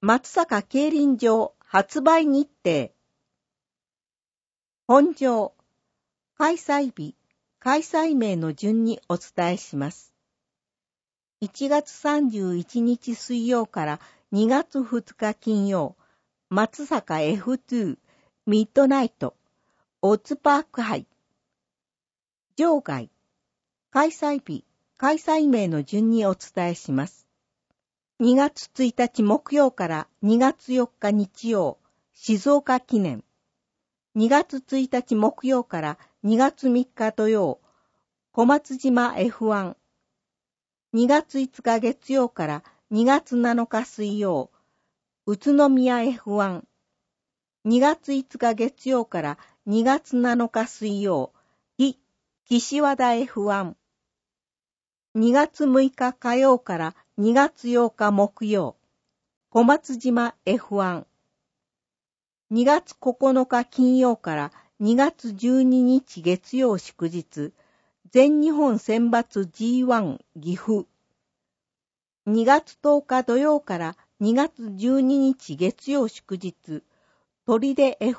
松阪競輪場発売日程。本条、開催日、開催名の順にお伝えします。1月31日水曜から2月2日金曜、松阪 F2 ミッドナイト、オッズパーク杯。場外、開催日、開催名の順にお伝えします。2月1日木曜から2月4日日曜、静岡記念。2月1日木曜から2月3日土曜、小松島 F1。2月5日月曜から2月7日水曜、宇都宮 F1。2月5日月曜から2月7日水曜、岸和田 F1。2月6日火曜から2月8日木曜、小松島 F1。2月9日金曜から2月12日月曜祝日、全日本選抜 G1 岐阜。2月10日土曜から2月12日月曜祝日、砦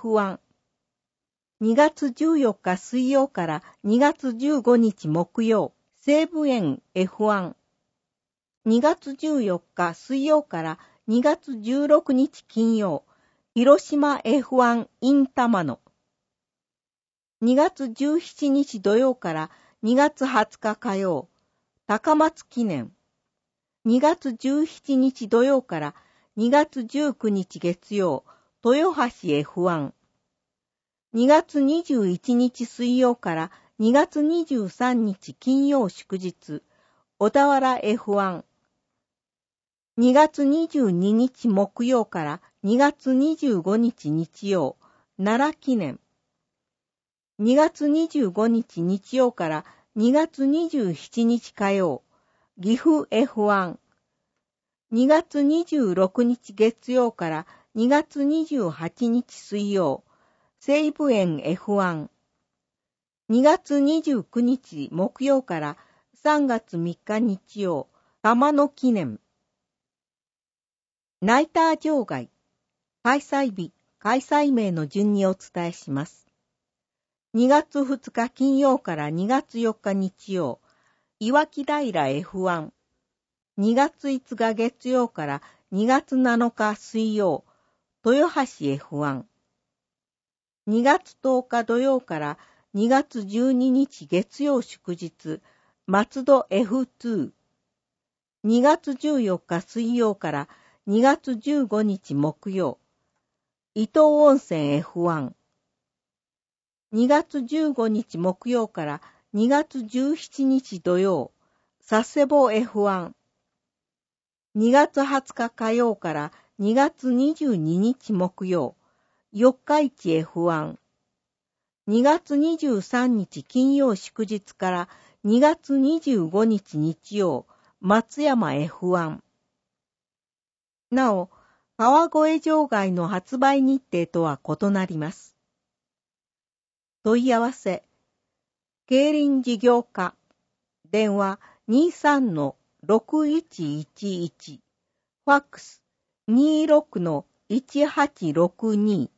F1。2月14日水曜から2月15日木曜、西武園 F1。2月14日水曜から2月16日金曜、広島 F1 in 玉野。2月17日土曜から2月20日火曜、高松記念。2月17日土曜から2月19日月曜、豊橋 F1。2月21日水曜から2月23日金曜祝日、小田原 F1。2月22日木曜から2月25日日曜、奈良記念。2月25日日曜から2月27日火曜、岐阜 F1。2月26日月曜から2月28日水曜、西武園 F1。2月29日木曜から3月3日日曜、玉野記念。ナイター場外、開催日、開催名の順にお伝えします。2月2日金曜から2月4日日曜、岩木平 F1。2月5日月曜から2月7日水曜、豊橋 F1。2月10日土曜から2月12日月曜祝日、松戸 F2。2月14日水曜から2月15日木曜、伊東温泉 F1。2月15日木曜から2月17日土曜、佐世保 F1。2月20日火曜から2月22日木曜、四日市 F1。2月23日金曜祝日から2月25日日曜、松山 F1。なお、川越場外の発売日程とは異なります。問い合わせ、競輪事業課、電話 23-6111、ファックス 26-1862